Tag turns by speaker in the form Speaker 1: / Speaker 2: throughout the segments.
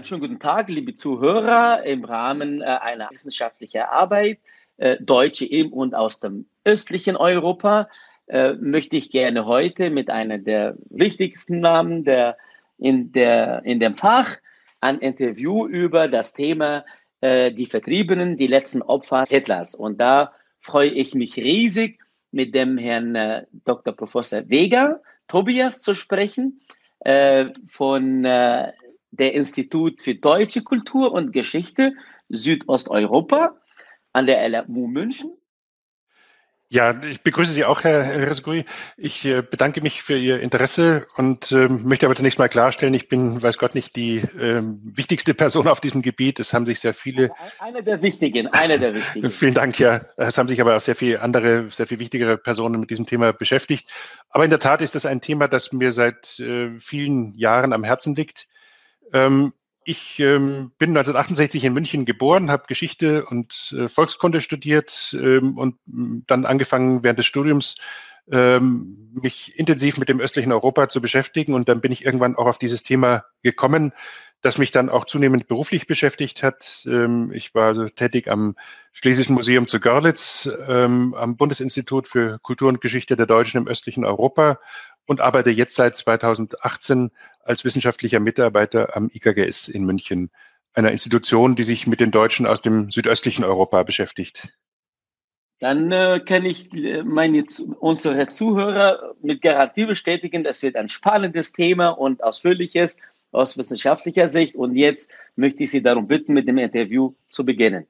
Speaker 1: Einen schönen guten Tag, liebe Zuhörer. Im Rahmen einer wissenschaftlichen Arbeit, Deutsche im und aus dem östlichen Europa, möchte ich gerne heute mit einer der wichtigsten Namen in dem Fach ein Interview über das Thema die Vertriebenen, die letzten Opfer Hitlers. Und da freue ich mich riesig, mit dem Herrn Dr. Professor Weger, Tobias, zu sprechen, von der Institut für Deutsche Kultur und Geschichte Südosteuropa an der LMU München.
Speaker 2: Ja, ich begrüße Sie auch, Herr Rezegui. Ich bedanke mich für Ihr Interesse und möchte aber zunächst mal klarstellen, ich bin, weiß Gott, nicht die wichtigste Person auf diesem Gebiet. Es haben sich sehr viele...
Speaker 1: Einer der Wichtigen.
Speaker 2: Vielen Dank, ja. Es haben sich aber auch sehr viel wichtigere Personen mit diesem Thema beschäftigt. Aber in der Tat ist das ein Thema, das mir seit vielen Jahren am Herzen liegt. Ich bin 1968 in München geboren, habe Geschichte und Volkskunde studiert und dann angefangen während des Studiums mich intensiv mit dem östlichen Europa zu beschäftigen. Und dann bin ich irgendwann auch auf dieses Thema gekommen, das mich dann auch zunehmend beruflich beschäftigt hat. Ich war also tätig am Schlesischen Museum zu Görlitz, am Bundesinstitut für Kultur und Geschichte der Deutschen im östlichen Europa und arbeite jetzt seit 2018 als wissenschaftlicher Mitarbeiter am IKGS in München, einer Institution, die sich mit den Deutschen aus dem südöstlichen Europa beschäftigt.
Speaker 1: Dann kann ich unsere Zuhörer mit Garantie bestätigen, das wird ein spannendes Thema und ausführliches aus wissenschaftlicher Sicht. Und jetzt möchte ich Sie darum bitten, mit dem Interview zu beginnen.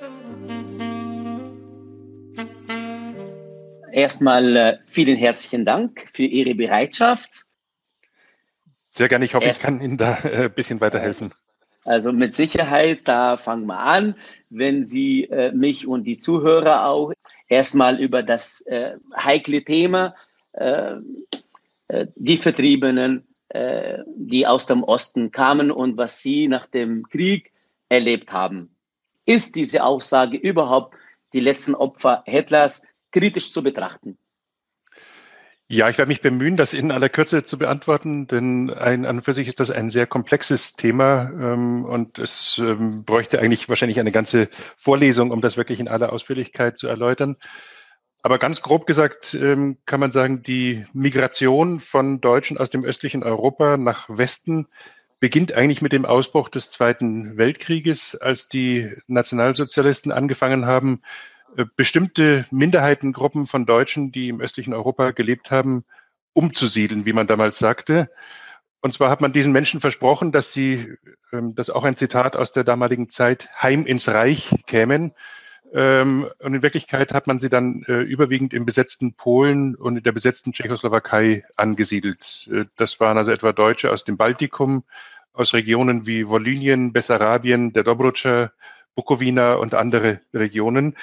Speaker 1: Erstmal vielen herzlichen Dank für Ihre Bereitschaft.
Speaker 2: Sehr gerne. Ich hoffe, ich kann Ihnen da ein bisschen weiterhelfen.
Speaker 1: Also mit Sicherheit, da fangen wir an, wenn Sie mich und die Zuhörer auch erstmal über das heikle Thema, die Vertriebenen, die aus dem Osten kamen und was sie nach dem Krieg erlebt haben. Ist diese Aussage überhaupt die letzten Opfer Hitlers kritisch zu betrachten?
Speaker 2: Ja, ich werde mich bemühen, das in aller Kürze zu beantworten, denn an und für sich ist das ein sehr komplexes Thema und es bräuchte eigentlich wahrscheinlich eine ganze Vorlesung, um das wirklich in aller Ausführlichkeit zu erläutern. Aber ganz grob gesagt kann man sagen, die Migration von Deutschen aus dem östlichen Europa nach Westen beginnt eigentlich mit dem Ausbruch des Zweiten Weltkrieges, als die Nationalsozialisten angefangen haben, bestimmte Minderheitengruppen von Deutschen, die im östlichen Europa gelebt haben, umzusiedeln, wie man damals sagte. Und zwar hat man diesen Menschen versprochen, dass sie, das ist auch ein Zitat aus der damaligen Zeit, heim ins Reich kämen. Und in Wirklichkeit hat man sie dann überwiegend im besetzten Polen und in der besetzten Tschechoslowakei angesiedelt. Das waren also etwa Deutsche aus dem Baltikum, aus Regionen wie Volynien, Bessarabien, der Dobrudscha, Bukowina und andere Regionen.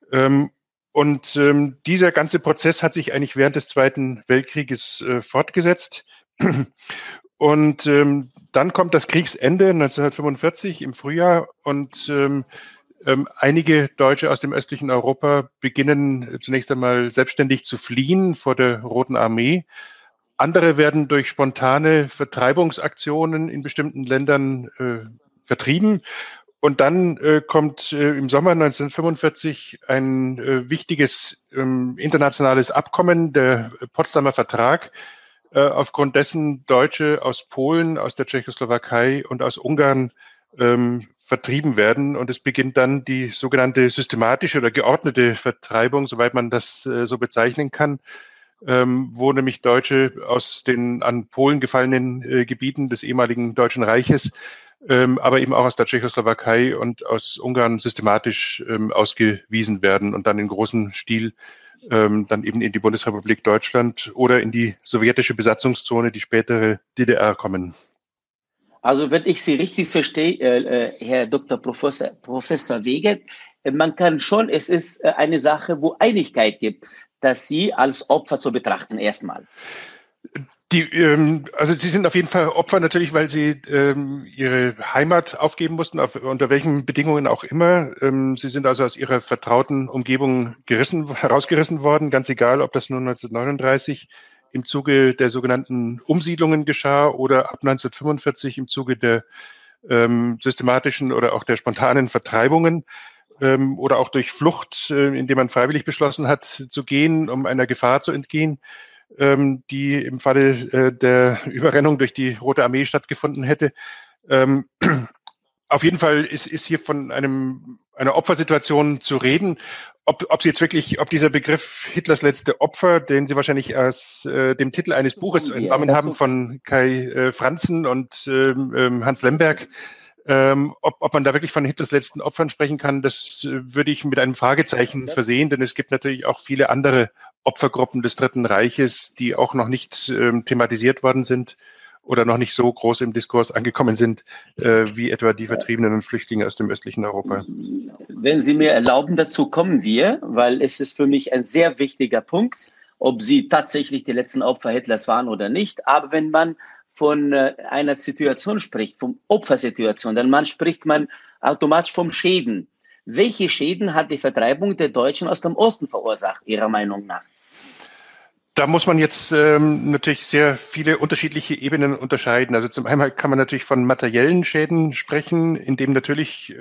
Speaker 2: Dieser ganze Prozess hat sich eigentlich während des Zweiten Weltkrieges fortgesetzt. Und dann kommt das Kriegsende 1945 im Frühjahr und einige Deutsche aus dem östlichen Europa beginnen zunächst einmal selbstständig zu fliehen vor der Roten Armee. Andere werden durch spontane Vertreibungsaktionen in bestimmten Ländern vertrieben. Und dann kommt im Sommer 1945 ein wichtiges internationales Abkommen, der Potsdamer Vertrag, aufgrund dessen Deutsche aus Polen, aus der Tschechoslowakei und aus Ungarn vertrieben werden. Und es beginnt dann die sogenannte systematische oder geordnete Vertreibung, soweit man das so bezeichnen kann, wo nämlich Deutsche aus den an Polen gefallenen Gebieten des ehemaligen Deutschen Reiches, aber eben auch aus der Tschechoslowakei und aus Ungarn systematisch ausgewiesen werden und dann in großem Stil dann eben in die Bundesrepublik Deutschland oder in die sowjetische Besatzungszone, die spätere DDR, kommen.
Speaker 1: Also wenn ich Sie richtig verstehe, Herr Dr. Professor Weger, man kann schon, es ist eine Sache, wo Einigkeit gibt, dass Sie als Opfer zu betrachten erstmal.
Speaker 2: Also Sie sind auf jeden Fall Opfer natürlich, weil Sie Ihre Heimat aufgeben mussten, unter welchen Bedingungen auch immer. Sie sind also aus Ihrer vertrauten Umgebung herausgerissen worden, ganz egal, ob das nun 1939 im Zuge der sogenannten Umsiedlungen geschah oder ab 1945 im Zuge der systematischen oder auch der spontanen Vertreibungen oder auch durch Flucht, indem man freiwillig beschlossen hat zu gehen, um einer Gefahr zu entgehen, die im Falle der Überrennung durch die Rote Armee stattgefunden hätte. Auf jeden Fall ist hier von einer Opfersituation zu reden. Ob dieser Begriff Hitlers letzte Opfer, den Sie wahrscheinlich aus dem Titel eines Buches entnommen haben von Kai Franzen und Hans Lemberg, ob man da wirklich von Hitlers letzten Opfern sprechen kann, das würde ich mit einem Fragezeichen versehen, denn es gibt natürlich auch viele andere Opfergruppen des Dritten Reiches, die auch noch nicht thematisiert worden sind oder noch nicht so groß im Diskurs angekommen sind, wie etwa die Vertriebenen und Flüchtlinge aus dem östlichen Europa.
Speaker 1: Wenn Sie mir erlauben, dazu kommen wir, weil es ist für mich ein sehr wichtiger Punkt, ob sie tatsächlich die letzten Opfer Hitlers waren oder nicht. Aber wenn man von einer Situation spricht, vom Opfersituation, dann spricht man automatisch vom Schäden. Welche Schäden hat die Vertreibung der Deutschen aus dem Osten verursacht, Ihrer Meinung nach?
Speaker 2: Da muss man jetzt natürlich sehr viele unterschiedliche Ebenen unterscheiden. Also zum einen kann man natürlich von materiellen Schäden sprechen, indem natürlich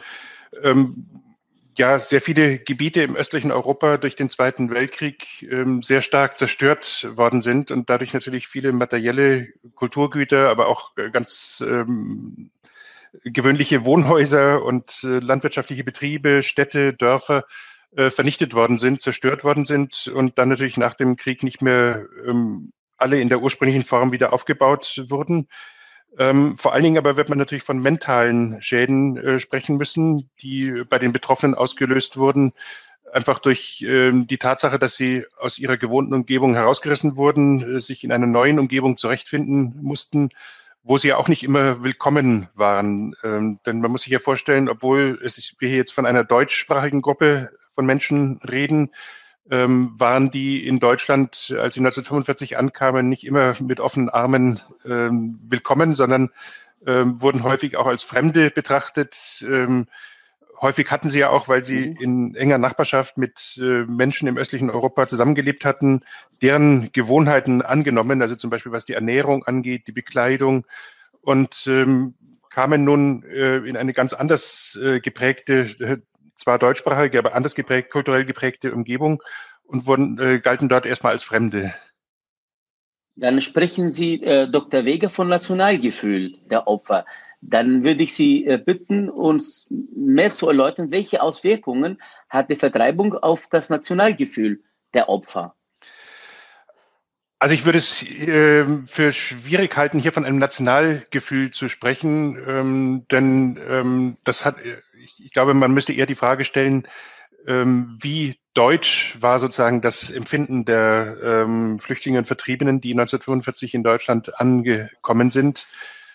Speaker 2: sehr viele Gebiete im östlichen Europa durch den Zweiten Weltkrieg sehr stark zerstört worden sind und dadurch natürlich viele materielle Kulturgüter, aber auch ganz gewöhnliche Wohnhäuser und landwirtschaftliche Betriebe, Städte, Dörfer vernichtet worden sind, zerstört worden sind und dann natürlich nach dem Krieg nicht mehr alle in der ursprünglichen Form wieder aufgebaut wurden. Vor allen Dingen aber wird man natürlich von mentalen Schäden sprechen müssen, die bei den Betroffenen ausgelöst wurden, einfach durch die Tatsache, dass sie aus ihrer gewohnten Umgebung herausgerissen wurden, sich in einer neuen Umgebung zurechtfinden mussten, wo sie ja auch nicht immer willkommen waren. Denn man muss sich ja vorstellen, obwohl wir hier jetzt von einer deutschsprachigen Gruppe von Menschen reden, waren die in Deutschland, als sie 1945 ankamen, nicht immer mit offenen Armen willkommen, sondern wurden häufig auch als Fremde betrachtet. Häufig hatten sie ja auch, weil sie in enger Nachbarschaft mit Menschen im östlichen Europa zusammengelebt hatten, deren Gewohnheiten angenommen, also zum Beispiel was die Ernährung angeht, die Bekleidung, und kamen nun in eine ganz anders geprägte, zwar deutschsprachige, aber anders geprägt, kulturell geprägte Umgebung und galten dort erstmal als Fremde.
Speaker 1: Dann sprechen Sie, Dr. Weger, von Nationalgefühl der Opfer. Dann würde ich Sie bitten, uns mehr zu erläutern, welche Auswirkungen hat die Vertreibung auf das Nationalgefühl der Opfer?
Speaker 2: Also ich würde es für schwierig halten, hier von einem Nationalgefühl zu sprechen, denn ich glaube, man müsste eher die Frage stellen, wie deutsch war sozusagen das Empfinden der Flüchtlinge und Vertriebenen, die 1945 in Deutschland angekommen sind.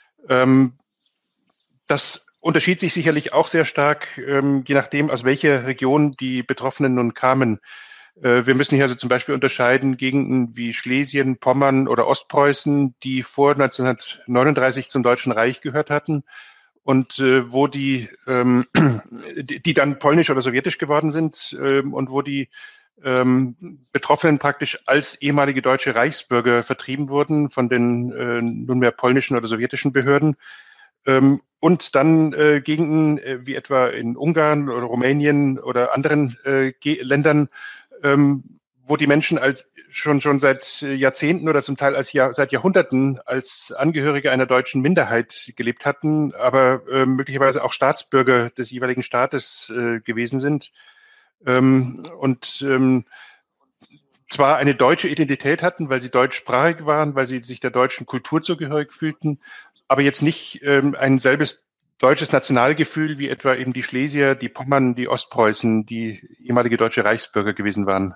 Speaker 2: Das unterschied sich sicherlich auch sehr stark, je nachdem, aus welcher Region die Betroffenen nun kamen. Wir müssen hier also zum Beispiel unterscheiden Gegenden wie Schlesien, Pommern oder Ostpreußen, die vor 1939 zum Deutschen Reich gehört hatten und wo die dann polnisch oder sowjetisch geworden sind und wo die Betroffenen praktisch als ehemalige deutsche Reichsbürger vertrieben wurden von den nunmehr polnischen oder sowjetischen Behörden. Und dann Gegenden wie etwa in Ungarn oder Rumänien oder anderen Ländern, wo die Menschen schon seit Jahrzehnten oder zum Teil seit Jahrhunderten als Angehörige einer deutschen Minderheit gelebt hatten, aber möglicherweise auch Staatsbürger des jeweiligen Staates gewesen sind und zwar eine deutsche Identität hatten, weil sie deutschsprachig waren, weil sie sich der deutschen Kultur zugehörig fühlten, aber jetzt nicht ein selbes deutsches Nationalgefühl, wie etwa eben die Schlesier, die Pommern, die Ostpreußen, die ehemalige deutsche Reichsbürger gewesen waren.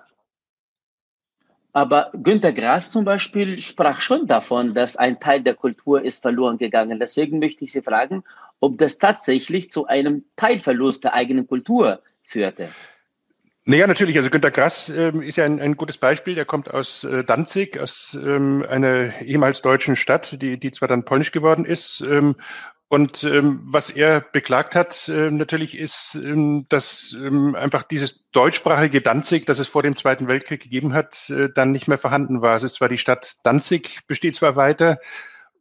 Speaker 1: Aber Günter Grass zum Beispiel sprach schon davon, dass ein Teil der Kultur ist verloren gegangen. Deswegen möchte ich Sie fragen, ob das tatsächlich zu einem Teilverlust der eigenen Kultur führte.
Speaker 2: Naja, natürlich. Also Günter Grass ist ja ein gutes Beispiel. Der kommt aus Danzig, aus einer ehemals deutschen Stadt, die zwar dann polnisch geworden ist. Und was er beklagt hat, natürlich ist, dass einfach dieses deutschsprachige Danzig, das es vor dem Zweiten Weltkrieg gegeben hat, dann nicht mehr vorhanden war. Es ist zwar die Stadt Danzig, besteht zwar weiter,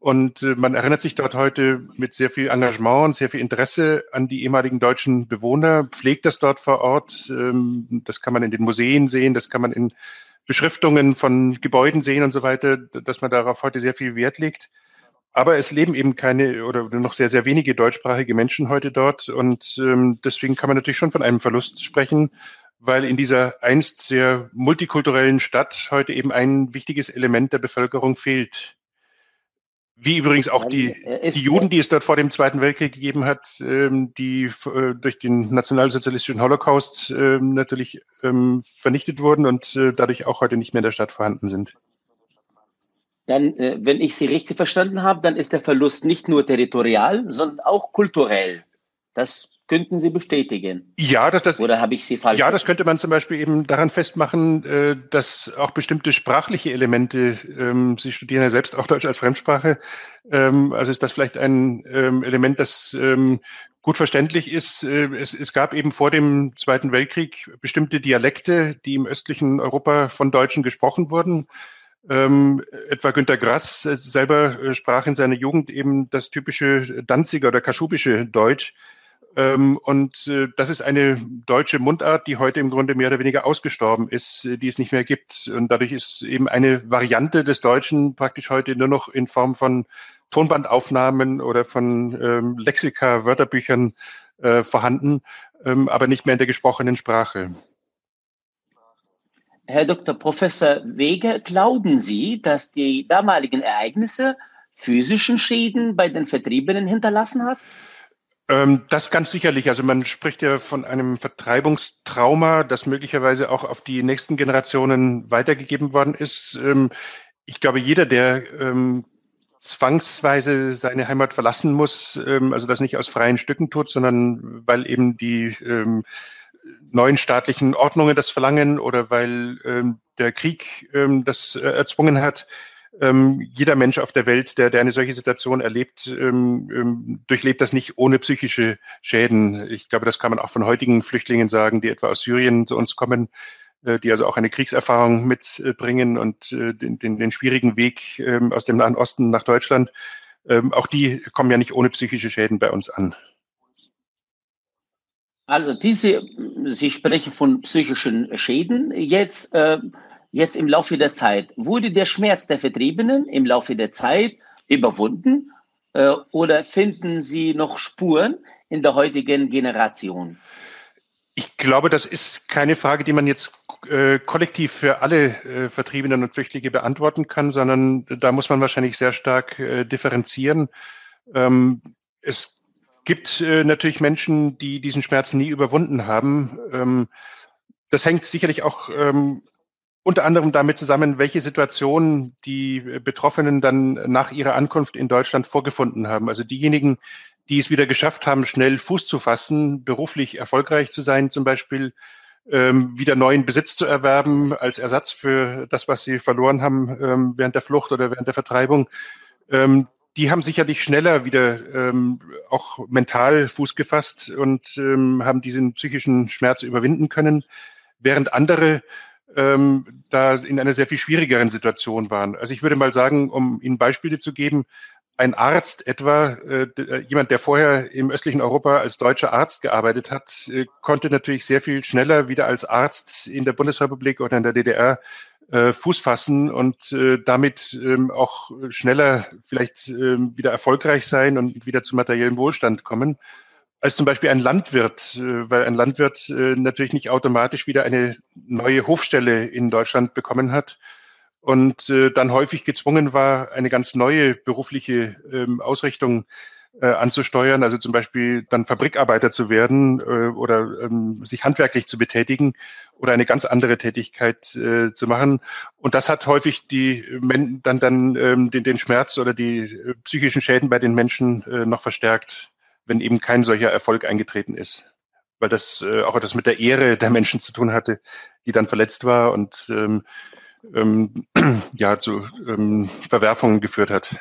Speaker 2: Und man erinnert sich dort heute mit sehr viel Engagement und sehr viel Interesse an die ehemaligen deutschen Bewohner, pflegt das dort vor Ort. Das kann man in den Museen sehen, das kann man in Beschriftungen von Gebäuden sehen und so weiter, dass man darauf heute sehr viel Wert legt. Aber es leben eben keine oder noch sehr, sehr wenige deutschsprachige Menschen heute dort. Und deswegen kann man natürlich schon von einem Verlust sprechen, weil in dieser einst sehr multikulturellen Stadt heute eben ein wichtiges Element der Bevölkerung fehlt. Wie übrigens auch die Juden, die es dort vor dem Zweiten Weltkrieg gegeben hat, die durch den nationalsozialistischen Holocaust natürlich vernichtet wurden und dadurch auch heute nicht mehr in der Stadt vorhanden sind.
Speaker 1: Dann, wenn ich Sie richtig verstanden habe, dann ist der Verlust nicht nur territorial, sondern auch kulturell. Das könnten Sie bestätigen.
Speaker 2: Ja,
Speaker 1: oder habe ich Sie falsch?
Speaker 2: Ja, das könnte man zum Beispiel eben daran festmachen, dass auch bestimmte sprachliche Elemente, Sie studieren ja selbst auch Deutsch als Fremdsprache, also ist das vielleicht ein Element, das gut verständlich ist. Es gab eben vor dem Zweiten Weltkrieg bestimmte Dialekte, die im östlichen Europa von Deutschen gesprochen wurden. Etwa Günter Grass selber sprach in seiner Jugend eben das typische Danziger oder kaschubische Deutsch. Das ist eine deutsche Mundart, die heute im Grunde mehr oder weniger ausgestorben ist, die es nicht mehr gibt. Und dadurch ist eben eine Variante des Deutschen praktisch heute nur noch in Form von Tonbandaufnahmen oder von Lexika, Wörterbüchern vorhanden, aber nicht mehr in der gesprochenen Sprache.
Speaker 1: Herr Dr. Professor Weger, glauben Sie, dass die damaligen Ereignisse physischen Schäden bei den Vertriebenen hinterlassen hat?
Speaker 2: Das ganz sicherlich. Also man spricht ja von einem Vertreibungstrauma, das möglicherweise auch auf die nächsten Generationen weitergegeben worden ist. Ich glaube, jeder, der zwangsweise seine Heimat verlassen muss, also das nicht aus freien Stücken tut, sondern weil eben die neuen staatlichen Ordnungen das verlangen oder weil der Krieg das erzwungen hat. Jeder Mensch auf der Welt, der eine solche Situation erlebt, durchlebt das nicht ohne psychische Schäden. Ich glaube, das kann man auch von heutigen Flüchtlingen sagen, die etwa aus Syrien zu uns kommen, die also auch eine Kriegserfahrung mitbringen und den schwierigen Weg aus dem Nahen Osten nach Deutschland. Auch die kommen ja nicht ohne psychische Schäden bei uns an.
Speaker 1: Also Sie sprechen von psychischen Schäden. Jetzt im Laufe der Zeit, wurde der Schmerz der Vertriebenen im Laufe der Zeit überwunden oder finden Sie noch Spuren in der heutigen Generation?
Speaker 2: Ich glaube, das ist keine Frage, die man jetzt kollektiv für alle Vertriebenen und Flüchtlinge beantworten kann, sondern da muss man wahrscheinlich sehr stark differenzieren. Es gibt natürlich Menschen, die diesen Schmerz nie überwunden haben. Das hängt sicherlich auch unter anderem damit zusammen, welche Situationen die Betroffenen dann nach ihrer Ankunft in Deutschland vorgefunden haben. Also diejenigen, die es wieder geschafft haben, schnell Fuß zu fassen, beruflich erfolgreich zu sein, zum Beispiel wieder neuen Besitz zu erwerben als Ersatz für das, was sie verloren haben während der Flucht oder während der Vertreibung. Die haben sicherlich schneller wieder auch mental Fuß gefasst und haben diesen psychischen Schmerz überwinden können, während andere da in einer sehr viel schwierigeren Situation waren. Also ich würde mal sagen, um Ihnen Beispiele zu geben, ein Arzt etwa, jemand, der vorher im östlichen Europa als deutscher Arzt gearbeitet hat, konnte natürlich sehr viel schneller wieder als Arzt in der Bundesrepublik oder in der DDR Fuß fassen und damit auch schneller vielleicht wieder erfolgreich sein und wieder zu materiellem Wohlstand kommen, als zum Beispiel ein Landwirt, weil ein Landwirt natürlich nicht automatisch wieder eine neue Hofstelle in Deutschland bekommen hat und dann häufig gezwungen war, eine ganz neue berufliche Ausrichtung anzusteuern, also zum Beispiel dann Fabrikarbeiter zu werden oder sich handwerklich zu betätigen oder eine ganz andere Tätigkeit zu machen. Und das hat häufig den Schmerz oder die psychischen Schäden bei den Menschen noch verstärkt, wenn eben kein solcher Erfolg eingetreten ist. Weil das auch etwas mit der Ehre der Menschen zu tun hatte, die dann verletzt war und zu Verwerfungen geführt hat.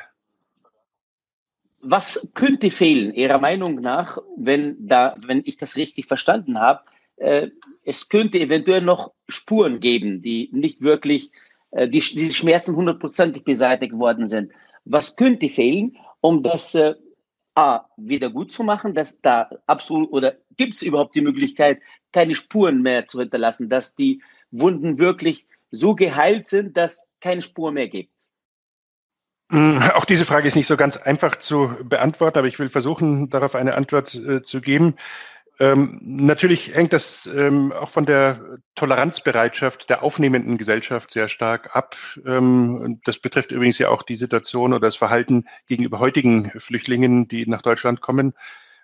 Speaker 1: Was könnte fehlen, Ihrer Meinung nach, wenn ich das richtig verstanden habe? Es könnte eventuell noch Spuren geben, die nicht wirklich, diese Schmerzen 100%ig beseitigt worden sind. Was könnte fehlen, um das wieder gut zu machen, dass da absolut, oder gibt es überhaupt die Möglichkeit, keine Spuren mehr zu hinterlassen, dass die Wunden wirklich so geheilt sind, dass keine Spur mehr gibt?
Speaker 2: Auch diese Frage ist nicht so ganz einfach zu beantworten, aber ich will versuchen, darauf eine Antwort zu geben. Natürlich hängt das auch von der Toleranzbereitschaft der aufnehmenden Gesellschaft sehr stark ab. Und das betrifft übrigens ja auch die Situation oder das Verhalten gegenüber heutigen Flüchtlingen, die nach Deutschland kommen.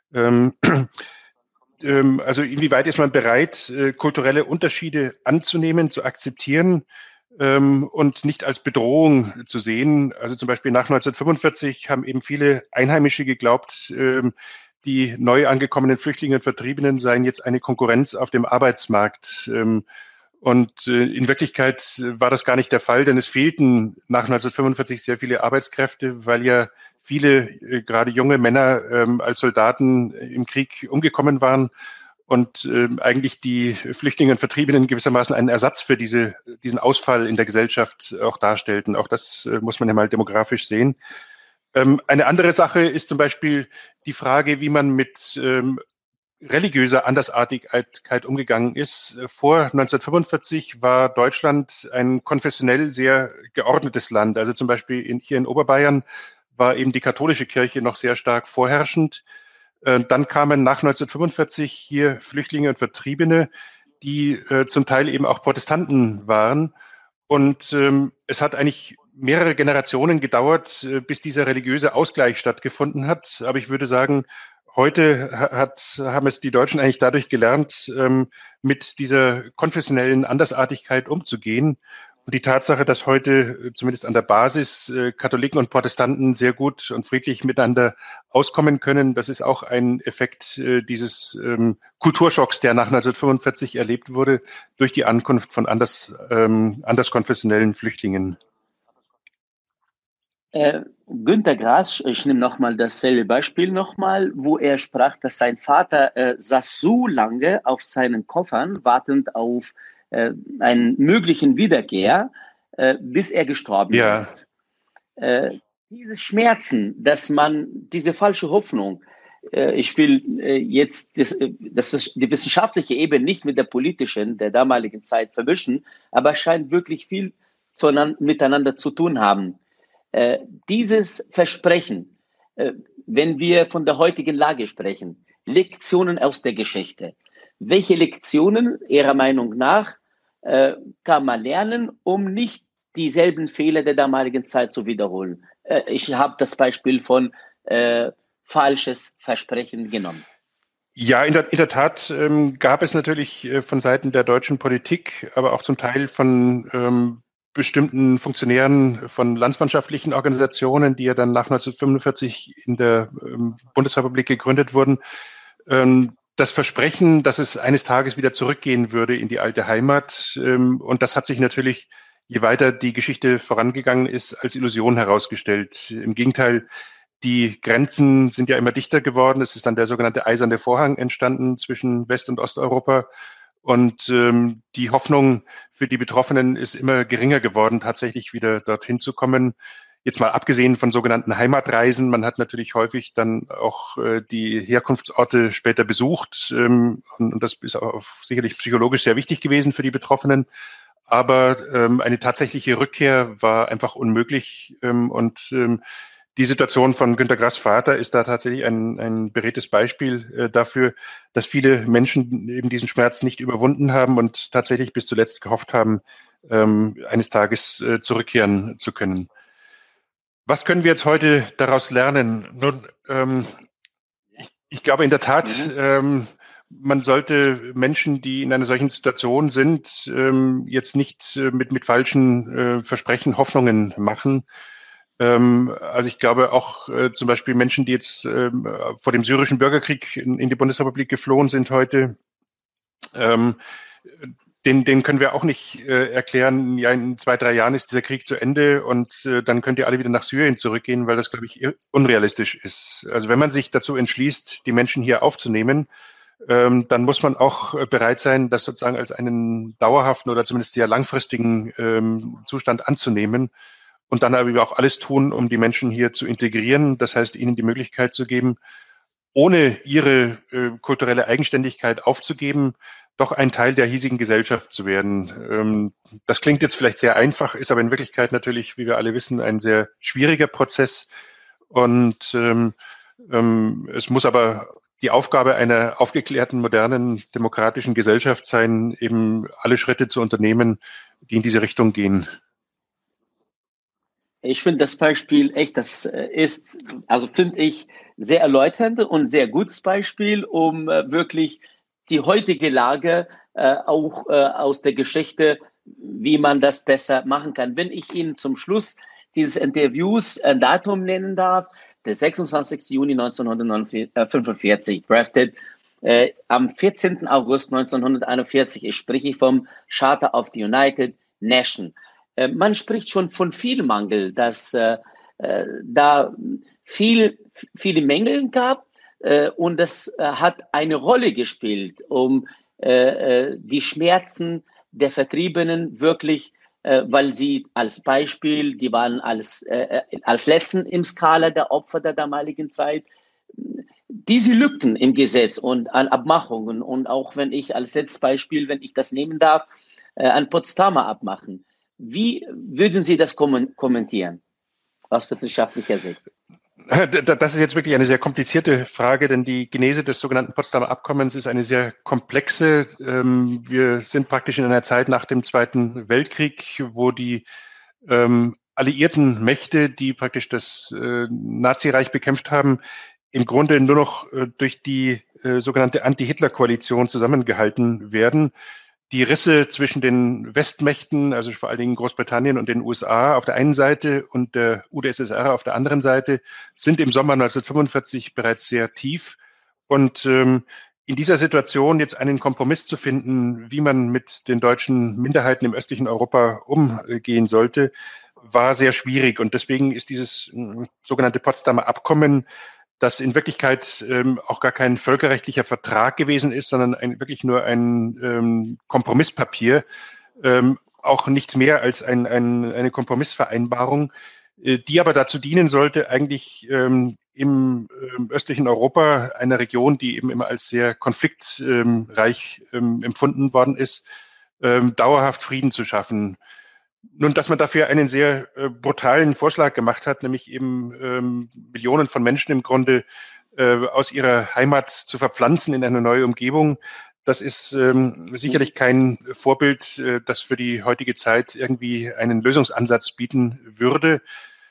Speaker 2: Also inwieweit ist man bereit, kulturelle Unterschiede anzunehmen, zu akzeptieren und nicht als Bedrohung zu sehen? Also zum Beispiel nach 1945 haben eben viele Einheimische geglaubt, die neu angekommenen Flüchtlinge und Vertriebenen seien jetzt eine Konkurrenz auf dem Arbeitsmarkt. Und in Wirklichkeit war das gar nicht der Fall, denn es fehlten nach 1945 sehr viele Arbeitskräfte, weil ja viele, gerade junge Männer, als Soldaten im Krieg umgekommen waren und eigentlich die Flüchtlinge und Vertriebenen gewissermaßen einen Ersatz für diesen Ausfall in der Gesellschaft auch darstellten. Auch das muss man ja mal demografisch sehen. Eine andere Sache ist zum Beispiel die Frage, wie man mit religiöser Andersartigkeit umgegangen ist. Vor 1945 war Deutschland ein konfessionell sehr geordnetes Land. Also zum Beispiel hier in Oberbayern war eben die katholische Kirche noch sehr stark vorherrschend. Dann kamen nach 1945 hier Flüchtlinge und Vertriebene, die zum Teil eben auch Protestanten waren. Und es hat eigentlich mehrere Generationen gedauert, bis dieser religiöse Ausgleich stattgefunden hat. Aber ich würde sagen, heute haben es die Deutschen eigentlich dadurch gelernt, mit dieser konfessionellen Andersartigkeit umzugehen. Und die Tatsache, dass heute zumindest an der Basis Katholiken und Protestanten sehr gut und friedlich miteinander auskommen können, das ist auch ein Effekt dieses Kulturschocks, der nach 1945 erlebt wurde durch die Ankunft von anderskonfessionellen Flüchtlingen.
Speaker 1: Günter Grass, ich nehme nochmal dasselbe Beispiel nochmal, wo er sprach, dass sein Vater saß so lange auf seinen Koffern, wartend auf einen möglichen Wiederkehr, bis er gestorben ist. Diese Schmerzen, dass man diese falsche Hoffnung, ich will jetzt die wissenschaftliche Ebene nicht mit der politischen der damaligen Zeit verwischen, aber es scheint wirklich viel miteinander zu tun haben. Dieses Versprechen, wenn wir von der heutigen Lage sprechen, Lektionen aus der Geschichte. Welche Lektionen Ihrer Meinung nach kann man lernen, um nicht dieselben Fehler der damaligen Zeit zu wiederholen? Ich habe das Beispiel von falsches Versprechen genommen.
Speaker 2: Ja, in der Tat gab es natürlich von Seiten der deutschen Politik, aber auch zum Teil von bestimmten Funktionären von landsmannschaftlichen Organisationen, die ja dann nach 1945 in der Bundesrepublik gegründet wurden, das Versprechen, dass es eines Tages wieder zurückgehen würde in die alte Heimat. Und das hat sich natürlich, je weiter die Geschichte vorangegangen ist, als Illusion herausgestellt. Im Gegenteil, die Grenzen sind ja immer dichter geworden. Es ist dann der sogenannte Eiserne Vorhang entstanden zwischen West- und Osteuropa. Und die Hoffnung für die Betroffenen ist immer geringer geworden, tatsächlich wieder dorthin zu kommen. Jetzt mal abgesehen von sogenannten Heimatreisen. Man hat natürlich häufig dann auch die Herkunftsorte später besucht. Und das ist auch sicherlich psychologisch sehr wichtig gewesen für die Betroffenen. Aber eine tatsächliche Rückkehr war einfach unmöglich. Die Situation von Günter Grass Vater ist da tatsächlich ein beredtes Beispiel dafür, dass viele Menschen eben diesen Schmerz nicht überwunden haben und tatsächlich bis zuletzt gehofft haben, eines Tages zurückkehren zu können. Was können wir jetzt heute daraus lernen? Nun, ich glaube in der Tat, man sollte Menschen, die in einer solchen Situation sind, jetzt nicht mit falschen Versprechen Hoffnungen machen. Also ich glaube auch zum Beispiel Menschen, die jetzt vor dem syrischen Bürgerkrieg in die Bundesrepublik geflohen sind heute, denen können wir auch nicht erklären, ja, in 2-3 Jahren ist dieser Krieg zu Ende und dann könnt ihr alle wieder nach Syrien zurückgehen, weil das, glaube ich, unrealistisch ist. Also wenn man sich dazu entschließt, die Menschen hier aufzunehmen, dann muss man auch bereit sein, das sozusagen als einen dauerhaften oder zumindest sehr langfristigen Zustand anzunehmen. und dann aber auch alles tun, um die Menschen hier zu integrieren. Das heißt, ihnen die Möglichkeit zu geben, ohne ihre kulturelle Eigenständigkeit aufzugeben, doch ein Teil der hiesigen Gesellschaft zu werden. Das klingt jetzt vielleicht sehr einfach, ist aber in Wirklichkeit natürlich, wie wir alle wissen, ein sehr schwieriger Prozess. Und es muss aber die Aufgabe einer aufgeklärten, modernen, demokratischen Gesellschaft sein, eben alle Schritte zu unternehmen, die in diese Richtung gehen.
Speaker 1: Ich finde das Beispiel echt, das ist, also finde ich, sehr erläuternd und sehr gutes Beispiel, um wirklich die heutige Lage auch aus der Geschichte, wie man das besser machen kann. Wenn ich Ihnen zum Schluss dieses Interviews ein Datum nennen darf, der 26. Juni 1945, drafted am 14. August 1941, ich spreche vom Charter of the United Nations. Man spricht schon von viel Mangel, dass da viele Mängel gab und das hat eine Rolle gespielt, um die Schmerzen der Vertriebenen wirklich, weil sie als Beispiel, die waren als Letzten im Skala der Opfer der damaligen Zeit, diese Lücken im Gesetz und an Abmachungen und auch wenn ich als letztes Beispiel, wenn ich das nehmen darf, an Potsdamer Abmachen. Wie würden Sie das kommentieren aus wissenschaftlicher Sicht?
Speaker 2: Das ist jetzt wirklich eine sehr komplizierte Frage, denn die Genese des sogenannten Potsdamer Abkommens ist eine sehr komplexe. Wir sind praktisch in einer Zeit nach dem Zweiten Weltkrieg, wo die alliierten Mächte, die praktisch das Nazireich bekämpft haben, im Grunde nur noch durch die sogenannte Anti-Hitler-Koalition zusammengehalten werden. Die Risse zwischen den Westmächten, also vor allen Dingen Großbritannien und den USA auf der einen Seite und der UdSSR auf der anderen Seite, sind im Sommer 1945 bereits sehr tief. Und in dieser Situation jetzt einen Kompromiss zu finden, wie man mit den deutschen Minderheiten im östlichen Europa umgehen sollte, war sehr schwierig. Und deswegen ist dieses sogenannte Potsdamer Abkommen, das in Wirklichkeit auch gar kein völkerrechtlicher Vertrag gewesen ist, sondern wirklich nur ein Kompromisspapier, auch nichts mehr als eine Kompromissvereinbarung, die aber dazu dienen sollte, eigentlich im östlichen Europa, einer Region, die eben immer als sehr konfliktreich empfunden worden ist, dauerhaft Frieden zu schaffen. Nun, dass man dafür einen sehr brutalen Vorschlag gemacht hat, nämlich eben Millionen von Menschen im Grunde aus ihrer Heimat zu verpflanzen in eine neue Umgebung, das ist sicherlich kein Vorbild, das für die heutige Zeit irgendwie einen Lösungsansatz bieten würde.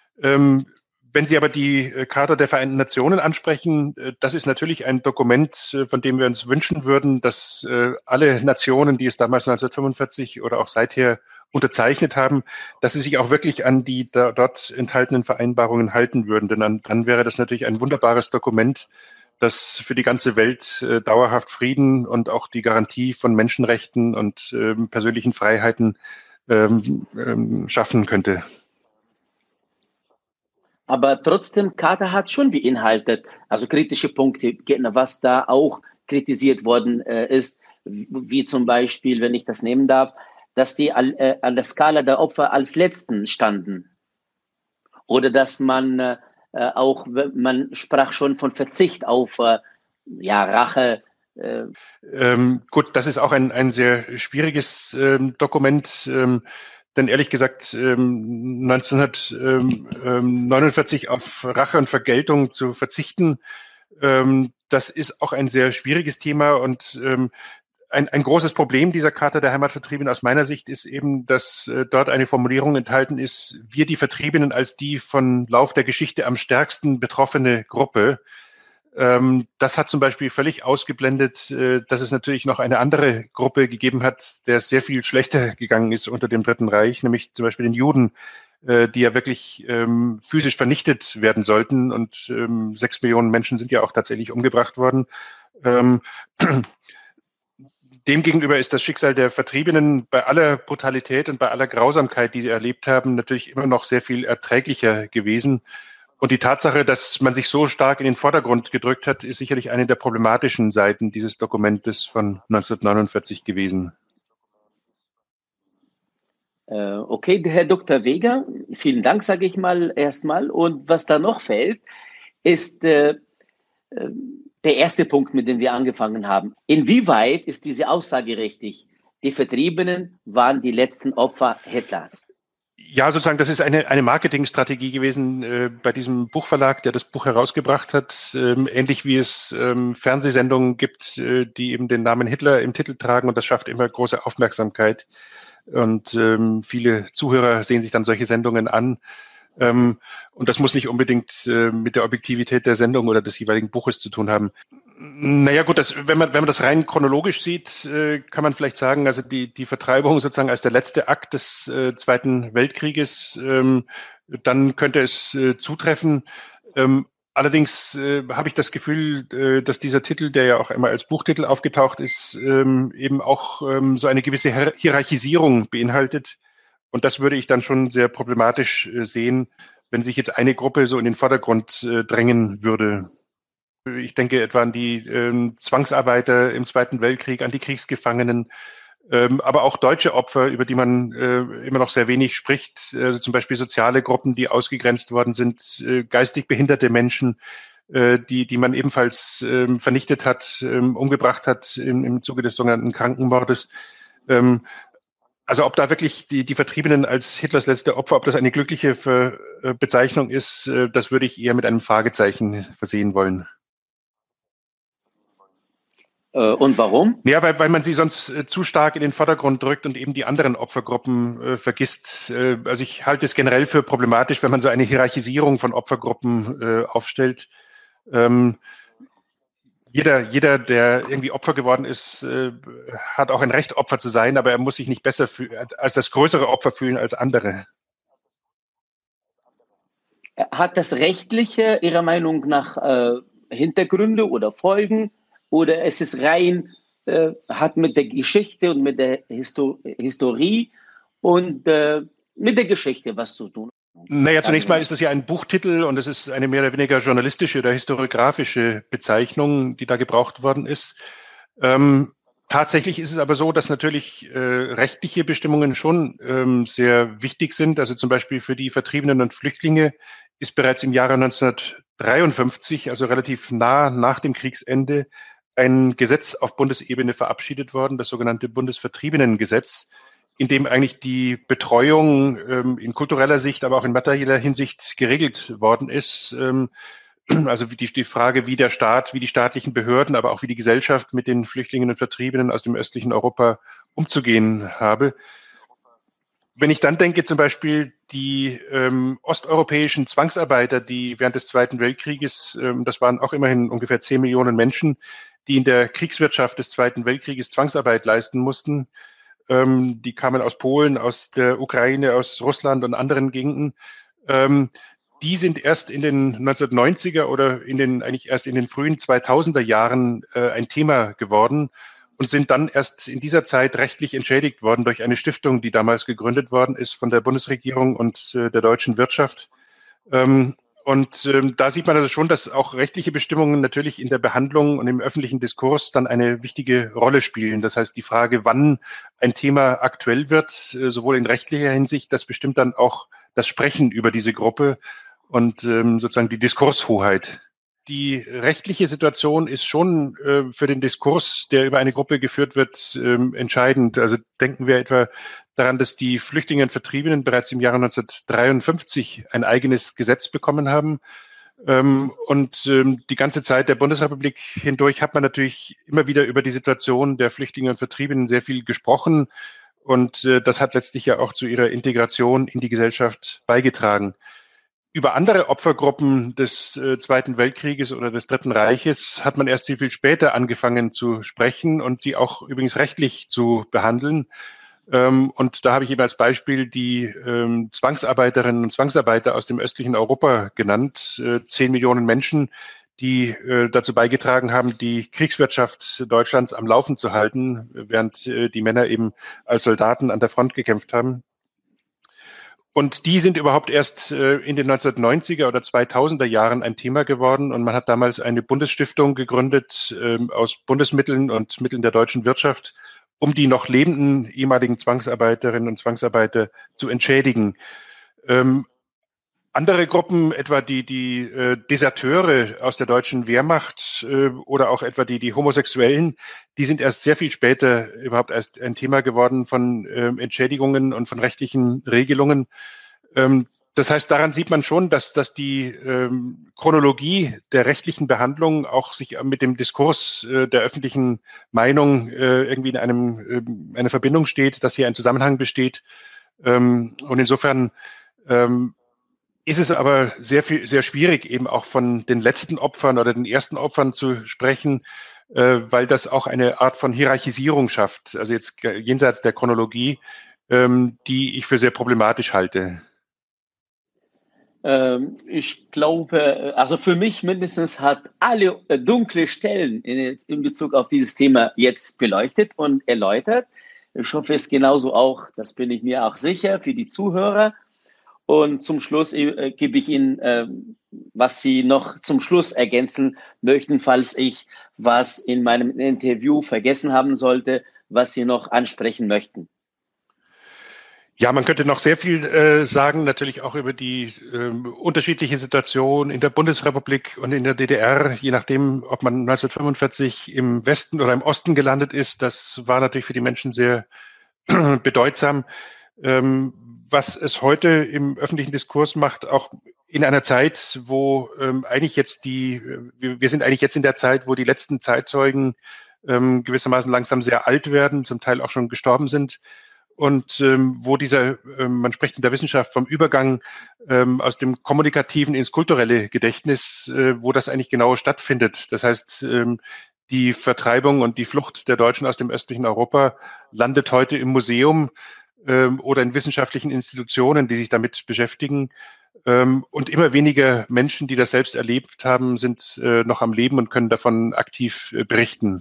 Speaker 2: Wenn Sie aber die Charta der Vereinten Nationen ansprechen, das ist natürlich ein Dokument, von dem wir uns wünschen würden, dass alle Nationen, die es damals 1945 oder auch seither unterzeichnet haben, dass sie sich auch wirklich an die dort enthaltenen Vereinbarungen halten würden. Denn dann wäre das natürlich ein wunderbares Dokument, das für die ganze Welt dauerhaft Frieden und auch die Garantie von Menschenrechten und persönlichen Freiheiten schaffen könnte.
Speaker 1: Aber trotzdem, Charta hat schon beinhaltet, also kritische Punkte, was da auch kritisiert worden ist, wie zum Beispiel, wenn ich das nehmen darf, dass die an der Skala der Opfer als Letzten standen. Oder dass man man sprach schon von Verzicht auf Rache.
Speaker 2: Gut, das ist auch ein sehr schwieriges Dokument. Denn ehrlich gesagt, 1949 auf Rache und Vergeltung zu verzichten, das ist auch ein sehr schwieriges Thema. Und ein großes Problem dieser Charta der Heimatvertriebenen aus meiner Sicht ist eben, dass dort eine Formulierung enthalten ist, wir die Vertriebenen als die von Lauf der Geschichte am stärksten betroffene Gruppe. Das hat zum Beispiel völlig ausgeblendet, dass es natürlich noch eine andere Gruppe gegeben hat, der es sehr viel schlechter gegangen ist unter dem Dritten Reich, nämlich zum Beispiel den Juden, die ja wirklich physisch vernichtet werden sollten. Und 6 Millionen Menschen sind ja auch tatsächlich umgebracht worden. Demgegenüber ist das Schicksal der Vertriebenen bei aller Brutalität und bei aller Grausamkeit, die sie erlebt haben, natürlich immer noch sehr viel erträglicher gewesen. Und die Tatsache, dass man sich so stark in den Vordergrund gedrückt hat, ist sicherlich eine der problematischen Seiten dieses Dokumentes von 1949 gewesen.
Speaker 1: Okay, Herr Dr. Weger, vielen Dank, sage ich mal erstmal. Und was da noch fehlt, ist der erste Punkt, mit dem wir angefangen haben. Inwieweit ist diese Aussage richtig? Die Vertriebenen waren die letzten Opfer Hitlers.
Speaker 2: Ja, sozusagen, das ist eine Marketingstrategie gewesen bei diesem Buchverlag, der das Buch herausgebracht hat. Ähnlich wie es Fernsehsendungen gibt, die eben den Namen Hitler im Titel tragen, und das schafft immer große Aufmerksamkeit. Und viele Zuhörer sehen sich dann solche Sendungen an. Und das muss nicht unbedingt mit der Objektivität der Sendung oder des jeweiligen Buches zu tun haben. Naja gut, wenn man das rein chronologisch sieht, kann man vielleicht sagen, also die Vertreibung sozusagen als der letzte Akt des Zweiten Weltkrieges, dann könnte es zutreffen. Allerdings habe ich das Gefühl, dass dieser Titel, der ja auch einmal als Buchtitel aufgetaucht ist, eben auch so eine gewisse Hierarchisierung beinhaltet. Und das würde ich dann schon sehr problematisch sehen, wenn sich jetzt eine Gruppe so in den Vordergrund drängen würde. Ich denke etwa an die Zwangsarbeiter im Zweiten Weltkrieg, an die Kriegsgefangenen, aber auch deutsche Opfer, über die man immer noch sehr wenig spricht. Also zum Beispiel soziale Gruppen, die ausgegrenzt worden sind, geistig behinderte Menschen, die man ebenfalls vernichtet hat, umgebracht hat im Zuge des sogenannten Krankenmordes. Also ob da wirklich die Vertriebenen als Hitlers letzte Opfer, ob das eine glückliche Bezeichnung ist, das würde ich eher mit einem Fragezeichen versehen wollen.
Speaker 1: Und warum?
Speaker 2: Ja, weil man sie sonst zu stark in den Vordergrund drückt und eben die anderen Opfergruppen vergisst. Also ich halte es generell für problematisch, wenn man so eine Hierarchisierung von Opfergruppen aufstellt. Jeder, der irgendwie Opfer geworden ist, hat auch ein Recht, Opfer zu sein, aber er muss sich nicht besser als das größere Opfer fühlen als andere.
Speaker 1: Hat das Rechtliche Ihrer Meinung nach Hintergründe oder Folgen? Oder es ist rein, hat mit der Geschichte und mit der Historie und mit der Geschichte was zu tun?
Speaker 2: Naja, zunächst mal ist das ja ein Buchtitel und es ist eine mehr oder weniger journalistische oder historiografische Bezeichnung, die da gebraucht worden ist. Tatsächlich ist es aber so, dass natürlich rechtliche Bestimmungen schon sehr wichtig sind. Also zum Beispiel für die Vertriebenen und Flüchtlinge ist bereits im Jahre 1953, also relativ nah nach dem Kriegsende, ein Gesetz auf Bundesebene verabschiedet worden, das sogenannte Bundesvertriebenengesetz, in dem eigentlich die Betreuung in kultureller Sicht, aber auch in materieller Hinsicht geregelt worden ist. Also die Frage, wie der Staat, wie die staatlichen Behörden, aber auch wie die Gesellschaft mit den Flüchtlingen und Vertriebenen aus dem östlichen Europa umzugehen habe. Wenn ich dann denke, zum Beispiel die osteuropäischen Zwangsarbeiter, die während des Zweiten Weltkrieges, das waren auch immerhin ungefähr 10 Millionen Menschen, die in der Kriegswirtschaft des Zweiten Weltkrieges Zwangsarbeit leisten mussten, die kamen aus Polen, aus der Ukraine, aus Russland und anderen Gegenden. Die sind erst in den 1990er oder eigentlich erst in den frühen 2000er Jahren ein Thema geworden und sind dann erst in dieser Zeit rechtlich entschädigt worden durch eine Stiftung, die damals gegründet worden ist von der Bundesregierung und der deutschen Wirtschaft. Da sieht man also schon, dass auch rechtliche Bestimmungen natürlich in der Behandlung und im öffentlichen Diskurs dann eine wichtige Rolle spielen. Das heißt, die Frage, wann ein Thema aktuell wird, sowohl in rechtlicher Hinsicht, das bestimmt dann auch das Sprechen über diese Gruppe und sozusagen die Diskurshoheit. Die rechtliche Situation ist schon für den Diskurs, der über eine Gruppe geführt wird, entscheidend. Also denken wir etwa daran, dass die Flüchtlinge und Vertriebenen bereits im Jahre 1953 ein eigenes Gesetz bekommen haben. Die ganze Zeit der Bundesrepublik hindurch hat man natürlich immer wieder über die Situation der Flüchtlinge und Vertriebenen sehr viel gesprochen. Und das hat letztlich ja auch zu ihrer Integration in die Gesellschaft beigetragen. Über andere Opfergruppen des Zweiten Weltkrieges oder des Dritten Reiches hat man erst sehr viel später angefangen zu sprechen und sie auch übrigens rechtlich zu behandeln. Und da habe ich eben als Beispiel die Zwangsarbeiterinnen und Zwangsarbeiter aus dem östlichen Europa genannt. 10 Millionen Menschen, die dazu beigetragen haben, die Kriegswirtschaft Deutschlands am Laufen zu halten, während die Männer eben als Soldaten an der Front gekämpft haben. Und die sind überhaupt erst in den 1990er oder 2000er Jahren ein Thema geworden. Und man hat damals eine Bundesstiftung gegründet aus Bundesmitteln und Mitteln der deutschen Wirtschaft, um die noch lebenden ehemaligen Zwangsarbeiterinnen und Zwangsarbeiter zu entschädigen. Andere Gruppen, etwa die Deserteure aus der deutschen Wehrmacht oder auch etwa die Homosexuellen, die sind erst sehr viel später überhaupt erst ein Thema geworden von Entschädigungen und von rechtlichen Regelungen. Das heißt, daran sieht man schon, dass die Chronologie der rechtlichen Behandlung auch sich mit dem Diskurs der öffentlichen Meinung irgendwie in eine Verbindung steht, dass hier ein Zusammenhang besteht. Und insofern ist es aber sehr schwierig, eben auch von den letzten Opfern oder den ersten Opfern zu sprechen, weil das auch eine Art von Hierarchisierung schafft, also jetzt jenseits der Chronologie, die ich für sehr problematisch halte.
Speaker 1: Ich glaube, also für mich mindestens hat alle dunkle Stellen in Bezug auf dieses Thema jetzt beleuchtet und erläutert. Ich hoffe es genauso auch, das bin ich mir auch sicher, für die Zuhörer. Und zum Schluss gebe ich Ihnen, was Sie noch zum Schluss ergänzen möchten, falls ich was in meinem Interview vergessen haben sollte, was Sie noch ansprechen möchten.
Speaker 2: Ja, man könnte noch sehr viel sagen, natürlich auch über die unterschiedliche Situation in der Bundesrepublik und in der DDR, je nachdem, ob man 1945 im Westen oder im Osten gelandet ist. Das war natürlich für die Menschen sehr bedeutsam. Was es heute im öffentlichen Diskurs macht, auch in einer Zeit, wo eigentlich jetzt wir sind eigentlich jetzt in der Zeit, wo die letzten Zeitzeugen gewissermaßen langsam sehr alt werden, zum Teil auch schon gestorben sind. Und wo man spricht in der Wissenschaft vom Übergang aus dem kommunikativen ins kulturelle Gedächtnis, wo das eigentlich genau stattfindet. Das heißt, die Vertreibung und die Flucht der Deutschen aus dem östlichen Europa landet heute im Museum oder in wissenschaftlichen Institutionen, die sich damit beschäftigen. Und immer weniger Menschen, die das selbst erlebt haben, sind noch am Leben und können davon aktiv berichten.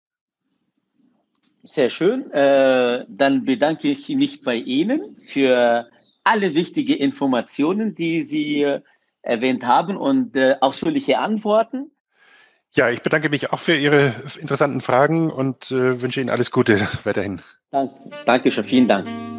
Speaker 1: Sehr schön. Dann bedanke ich mich bei Ihnen für alle wichtigen Informationen, die Sie erwähnt haben und ausführliche Antworten.
Speaker 2: Ja, ich bedanke mich auch für Ihre interessanten Fragen und wünsche Ihnen alles Gute weiterhin.
Speaker 1: Danke schön, vielen Dank.